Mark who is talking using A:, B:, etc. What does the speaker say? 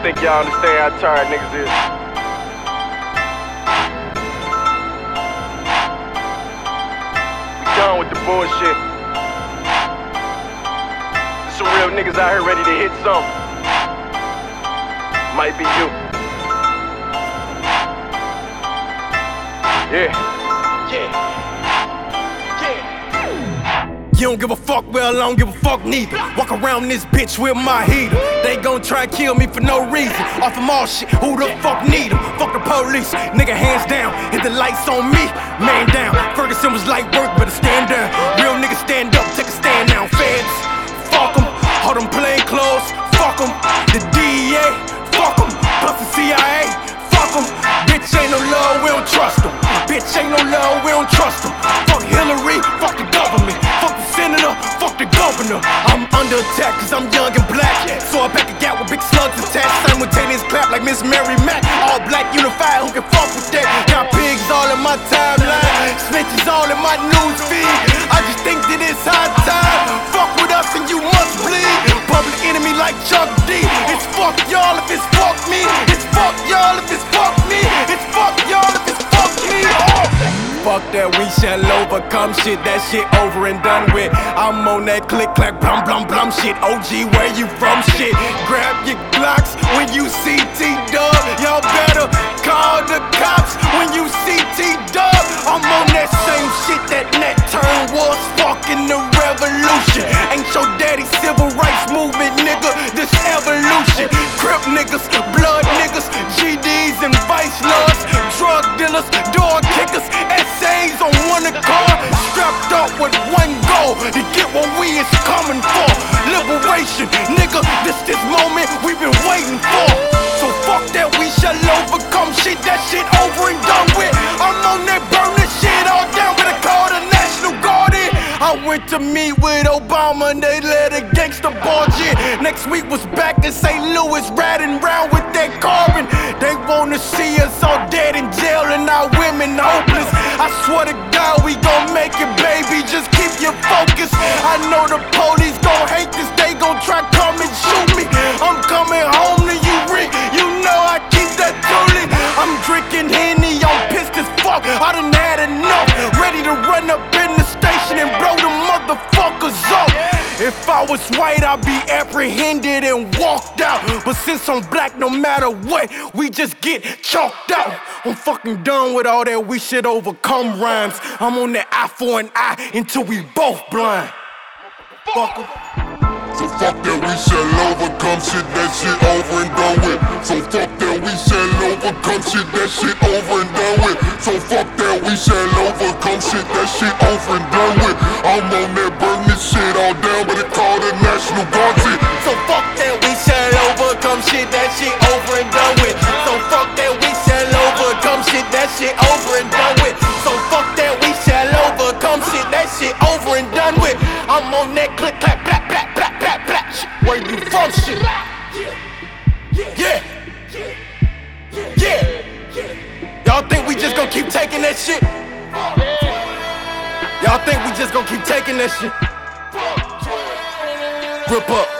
A: think y'all understand how tired niggas is. We done with the bullshit. There's some real niggas out here ready to hit something. Might be you. Yeah.
B: You don't give a fuck, well I don't give a fuck neither. Walk around this bitch with my heater. They gon' try and kill me for no reason. Off of all shit, who the fuck need them? Fuck the police, nigga hands down. Hit the lights on me, man down. Ferguson was like work, better stand down. Real niggas stand up, take a stand now. Feds, fuck em. All them plain clothes, fuck em. The DEA, fuck em. Plus the CIA, fuck em. Bitch ain't no love, we don't trust them. Bitch ain't no love, we don't trust them. Fuck Hillary, fuck the government. Fuck the senator, fuck the governor. I'm under attack cause I'm young and black. So I pack a gat with big slugs attached. Simultaneous clap like Miss Mary Mack. All black unified, who can fuck with that? Got pigs all in my timeline, snitches all in my news feed. I just think that it's high time. Fuck with us and you must bleed. Public enemy like Chuck D. It's fuck y'all if it's fuck me. It's fuck y'all if it's fuck me. It's fuck y'all if it's fuck me. Fuck that, we shall overcome shit. That shit over and done with. I'm on that click clack blum blum blum shit. OG, where you from shit? Grab your Glocks when you see T-Dub. Y'all better call the cops when you see T-Dub. I'm on that same shit that net turn was fucking the revolution. Ain't your daddy civil rights movement, nigga. This evolution. Crip niggas, blood niggas, GDs and vice lords, drug dealers, dog kickers, essays on one accord, strapped up with one goal to get what we is coming for. Liberation, nigga, this moment we've been waiting for. So fuck that, we shall overcome shit. That shit over and done with. I'm on that burning shit all down, but I call the National Guard in. I went to meet with Obama and they let a gangster barge in. Next week was back in St. Louis, riding round with that carbon. They wanna see us all dead in jail and our women hopeless. I swear to God we gon' make it, baby, just keep your focus. I know the police gon' hate this, they gon' try come and shoot me. I'm coming home to you, Rick, you know I keep that toolie. I'm drinking Henny, I'm pissed as fuck, I done had enough. Ready to run up in the station and blow the motherfuckers up. If I was white, I'd be apprehended and walked out. But since I'm black, no matter what, we just get chalked out. I'm fucking done with all that we should overcome rhymes. I'm on that eye for an eye until we both blind. Fuck 'em.
C: So fuck that, we shall overcome shit, that shit over and done with. So fuck that, we shall overcome shit, that shit over and done with. So fuck that, we shall overcome shit, that shit over and done with. I'm on that burn this shit all down, but it called the National Guard shit.
B: So fuck that, we shall overcome shit, that shit over and done with. So fuck that, we shall overcome shit, that shit over and done with. So fuck that, we shall overcome shit, that shit over and done with. I'm on that click clap clap clap clap clap clap shit. Where you from shit? Yeah. Y'all think we just gon' keep taking that shit? Y'all think we just gon' keep taking that shit? Grip up.